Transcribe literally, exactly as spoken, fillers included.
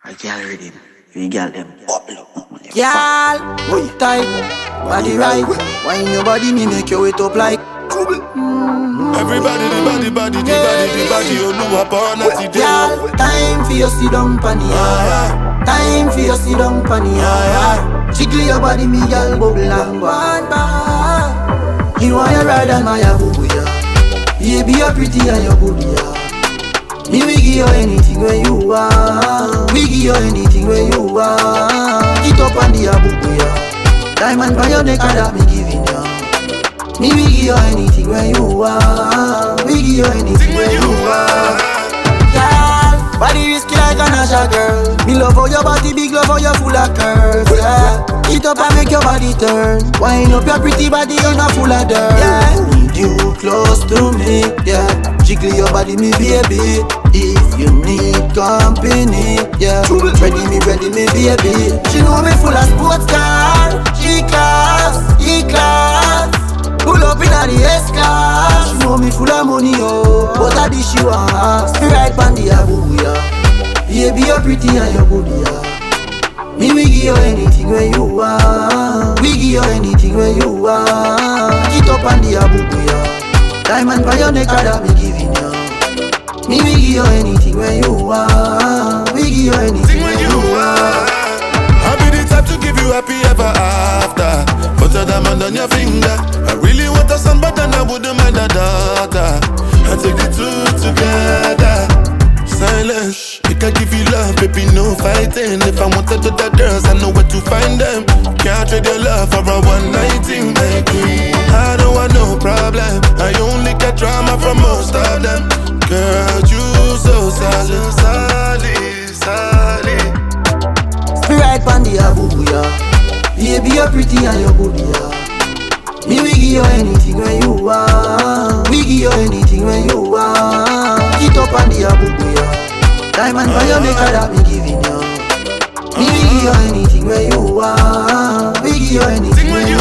I can't read him. You got them. Girl, tight, body right. Wine your body, me make you wait up like. Mm-hmm. Everybody, the body, body, the body, the body. You know upon a today. Girl, time for your sit down panny. Yeah. Time for your sit down panny. Yeah. Jiggle your body, me girl, bubble and one bar. You want your ride and my boo ya. Baby, you're pretty and you're good, yeah. Me we give you anything where you want. We give you anything where you want. Get up on the abubu ya. Diamond by your neck and that me giving ya. Me we give you anything where you want. We give you anything where you want. Girl, body risky like a Nasha girl. Me love how your body big, love how you full of curves. Yeah, get up and make your body turn. Wind up your pretty body, you're not full of dirt. Yeah, need you close to me. Yeah, jiggle your body, me baby. If you need company, yeah, ready me, ready me, baby. She know me full of sports car, G-class, E-class. Pull up in the S-class. She know me full of money, oh, but I dish you ass. Me right pan the abubu, yeah. Baby, you're pretty and you're good, yeah. Me we give you anything where you want. We give you anything where you want. Get up on the abubu, yeah. Diamond by your neck, that me giving you. Me we give you anything where you want. We give you anything where you want. I'll be the type to give you happy ever after. Put a diamond on your finger. I really want a son, but then I wouldn't mind a daughter. I take the two together. Silence, I can give you love, baby, no fighting. If I wanted other girls, I know where to find them. Can't trade your love for a one night thing, my queen. I don't want no problem. I only get drama from most of them. Girl, you so solid, solid, solid. Me right pan the abubu, yeah. Baby, you're pretty and you're good, yeah. Me we give you anything where you want. We give you anything where you want. Get up on the abubu, yeah. Diamond by your neck, that me giving you. Me we give you anything where you want. We give you anything where you want.